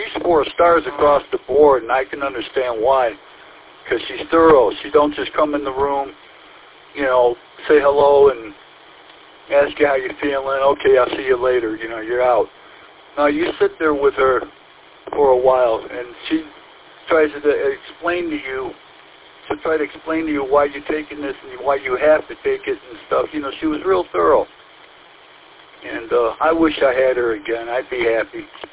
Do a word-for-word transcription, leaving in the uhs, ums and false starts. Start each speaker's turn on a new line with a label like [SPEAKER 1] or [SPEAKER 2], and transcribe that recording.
[SPEAKER 1] she's four stars across the board, and I can understand why. Because she's thorough. She don't just come in the room, you know, say hello and ask you how you're feeling. Okay, I'll see you later. You know, you're out. Now, you sit there with her for a while, and she tries to explain to you, to try to explain to you why you're taking this and why you have to take it and stuff. You know, she was real thorough. And uh, I wish I had her again. I'd be happy.